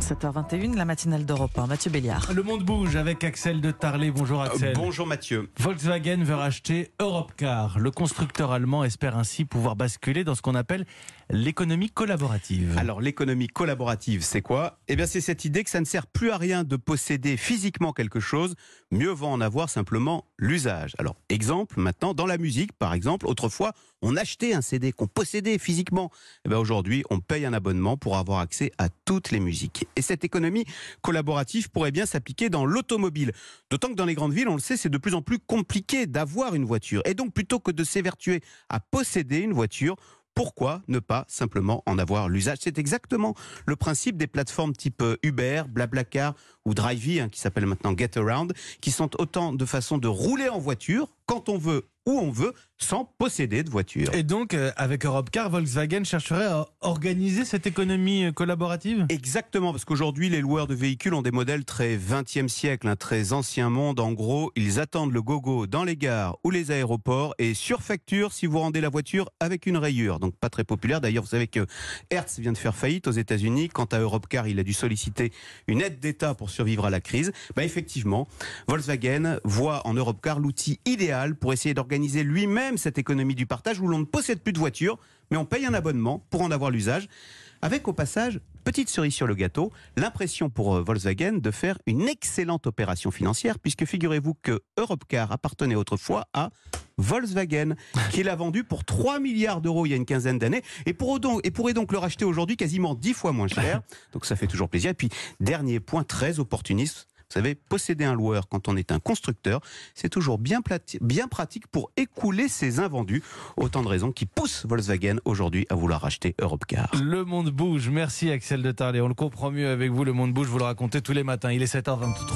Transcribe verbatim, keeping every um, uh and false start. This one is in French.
sept heures vingt et une, la matinale d'Europe un. Mathieu Béliard. Le monde bouge avec Axel de Tarlet. Bonjour Axel. Euh, bonjour Mathieu. Volkswagen veut racheter Europcar. Le constructeur allemand espère ainsi pouvoir basculer dans ce qu'on appelle l'économie collaborative. Alors l'économie collaborative, c'est quoi ? Eh bien c'est cette idée que ça ne sert plus à rien de posséder physiquement quelque chose, mieux vaut en avoir simplement l'usage. Alors exemple, maintenant dans la musique par exemple, autrefois on achetait un C D qu'on possédait physiquement. Eh bien aujourd'hui on paye un abonnement pour avoir accès à toutes les musiques. Et cette économie collaborative pourrait bien s'appliquer dans l'automobile. D'autant que dans les grandes villes, on le sait, c'est de plus en plus compliqué d'avoir une voiture. Et donc plutôt que de s'évertuer à posséder une voiture, pourquoi ne pas simplement en avoir l'usage ? C'est exactement le principe des plateformes type Uber, Blablacar ou Drivey, hein, qui s'appelle maintenant Getaround, qui sont autant de façons de rouler en voiture quand on veut, où on veut, sans posséder de voiture. Et donc, euh, avec Europcar, Volkswagen chercherait à organiser cette économie euh, collaborative ? Exactement, parce qu'aujourd'hui, les loueurs de véhicules ont des modèles très vingtième siècle, un très ancien monde. En gros, ils attendent le gogo dans les gares ou les aéroports et surfacturent si vous rendez la voiture avec une rayure. Donc pas très populaire. D'ailleurs, vous savez que Hertz vient de faire faillite aux États-Unis. Quant à Europcar, il a dû solliciter une aide d'État pour survivre à la crise. Bah, effectivement, Volkswagen voit en Europcar l'outil idéal pour essayer d'organiser lui-même cette économie du partage où l'on ne possède plus de voiture, mais on paye un abonnement pour en avoir l'usage. Avec au passage, petite cerise sur le gâteau, l'impression pour Volkswagen de faire une excellente opération financière, puisque figurez-vous que Europcar appartenait autrefois à Volkswagen, qui l'a vendu pour trois milliards d'euros il y a une quinzaine d'années, et, pour donc, et pourrait donc le racheter aujourd'hui quasiment dix fois moins cher. Donc ça fait toujours plaisir. Et puis, dernier point très opportuniste, vous savez, posséder un loueur quand on est un constructeur, c'est toujours bien, bien pratique pour écouler ses invendus. Autant de raisons qui poussent Volkswagen aujourd'hui à vouloir acheter Europcar. Le monde bouge. Merci Axel de Tarlet. On le comprend mieux avec vous. Le monde bouge, vous le racontez tous les matins. Il est sept heures vingt-trois.